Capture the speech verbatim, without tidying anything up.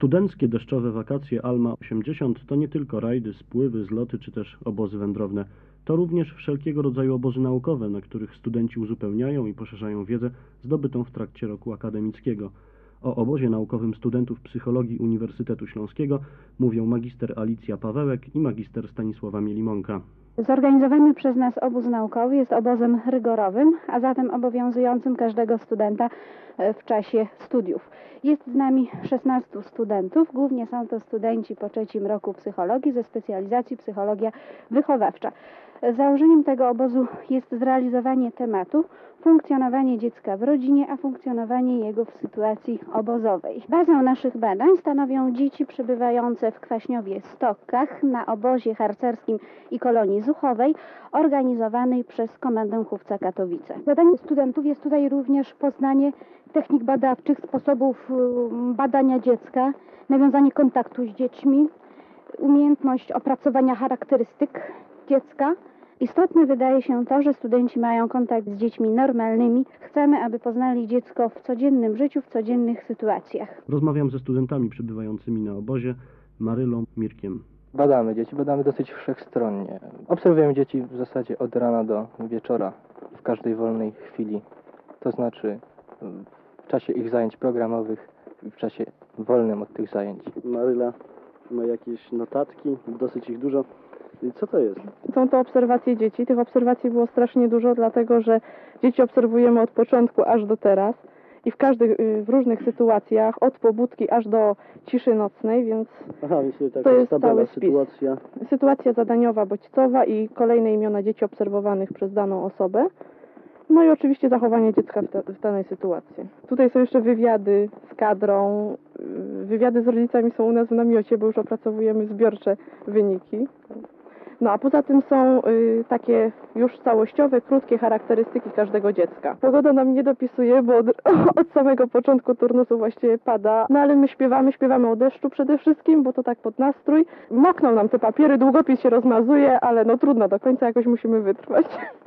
Studenckie deszczowe wakacje Alma osiemdziesiąt to nie tylko rajdy, spływy, zloty czy też obozy wędrowne. To również wszelkiego rodzaju obozy naukowe, na których studenci uzupełniają i poszerzają wiedzę zdobytą w trakcie roku akademickiego. O obozie naukowym studentów psychologii Uniwersytetu Śląskiego mówią magister Alicja Pawełek i magister Stanisława Mielimonka. Zorganizowany przez nas obóz naukowy jest obozem rygorowym, a zatem obowiązującym każdego studenta w czasie studiów. Jest z nami szesnastu studentów, głównie są to studenci po trzecim roku psychologii ze specjalizacji psychologia wychowawcza. Założeniem tego obozu jest zrealizowanie tematu funkcjonowanie dziecka w rodzinie, a funkcjonowanie jego w sytuacji obozowej. Bazę naszych badań stanowią dzieci przebywające w Kwaśniowie Stokkach na obozie harcerskim i kolonii zuchowej organizowanej przez Komendę Chówca Katowice. Zadaniem studentów jest tutaj również poznanie technik badawczych, sposobów badania dziecka, nawiązanie kontaktu z dziećmi, umiejętność opracowania charakterystyk dziecka. Istotne wydaje się to, że studenci mają kontakt z dziećmi normalnymi. Chcemy, aby poznali dziecko w codziennym życiu, w codziennych sytuacjach. Rozmawiam ze studentami przebywającymi na obozie, Marylą, Mirkiem. Badamy dzieci, badamy dosyć wszechstronnie. Obserwujemy dzieci w zasadzie od rana do wieczora, w każdej wolnej chwili. To znaczy w czasie ich zajęć programowych i w czasie wolnym od tych zajęć. Maryla ma jakieś notatki, dosyć ich dużo. Co to jest? Są to obserwacje dzieci. Tych obserwacji było strasznie dużo, dlatego że dzieci obserwujemy od początku aż do teraz i w każdych, w różnych sytuacjach, od pobudki aż do ciszy nocnej, więc Aha, myślę, taka to jest tabela, cały spis. sytuacja. Sytuacja zadaniowa, bodźcowa i kolejne imiona dzieci obserwowanych przez daną osobę. No i oczywiście zachowanie dziecka w, ta, w danej sytuacji. Tutaj są jeszcze wywiady z kadrą. Wywiady z rodzicami są u nas w namiocie, bo już opracowujemy zbiorcze wyniki. No a poza tym są y, takie już całościowe, krótkie charakterystyki każdego dziecka. Pogoda nam nie dopisuje, bo od, od samego początku turnusu właściwie pada. No ale my śpiewamy, śpiewamy o deszczu przede wszystkim, bo to tak pod nastrój. Mokną nam te papiery, długopis się rozmazuje, ale no trudno, do końca jakoś musimy wytrwać.